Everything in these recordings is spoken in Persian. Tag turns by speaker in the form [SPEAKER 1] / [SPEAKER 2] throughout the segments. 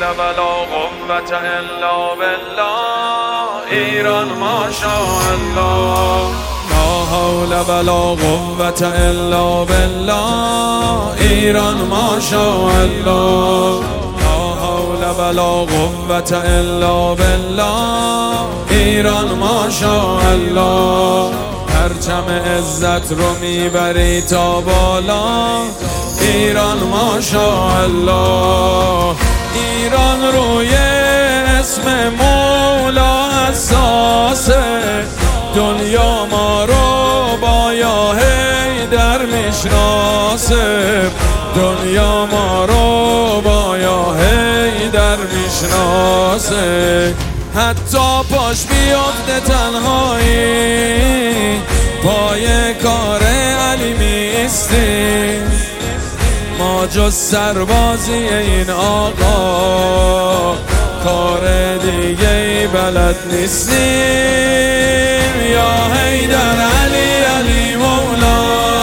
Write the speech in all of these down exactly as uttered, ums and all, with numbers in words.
[SPEAKER 1] ولا قوة الا بالله ایران ماشاءالله. لا حول ولا قوة الا بالله ایران ماشاءالله. لا حول ولا قوة الا بالله ایران ماشاءالله. پرچم عزت رو میبری تا بالا ایران ماشاءالله. ایران روی اسم مولا اساسه، دنیا ما رو با یا حیدر میشناسه، دنیا ما رو با یا حیدر میشناسه. حتی پاش بیفته تنهایی پای کار علی میستیم، ما جز سربازی این آقا کار دیگه ای بلد نیستیم. یا حیدر علی علی مولا،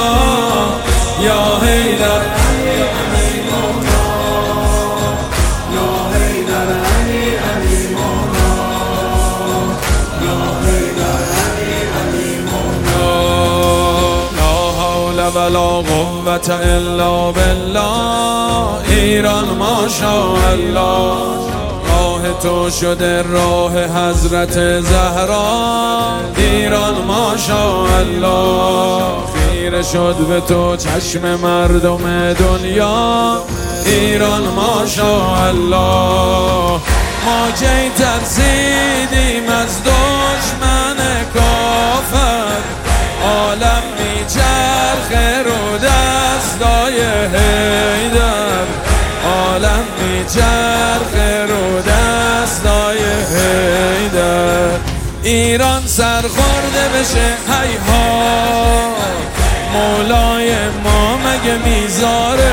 [SPEAKER 1] یا حیدر علی علی مولا، یا حیدر علی علی مولا، یا حیدر علی علی مولا. لا حول ولا قوة الا بالله ایران ماشاءالله. راه تو شده راه حضرت زهرا ایران ماشاءالله. خیره شد به تو چشم مردم دنیا ایران ماشاءالله. ما کی ترسیدیم از دشمن کافر، عالم میچرخه رو دستای حیدر، عالم میچرخه رو دستای حیدر. ایران سرخورده بشه هیها، مولای ما مگه میذاره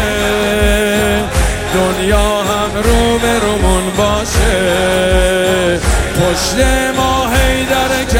[SPEAKER 1] دنیا هم رو به رومون باشه. پشت ما حیدر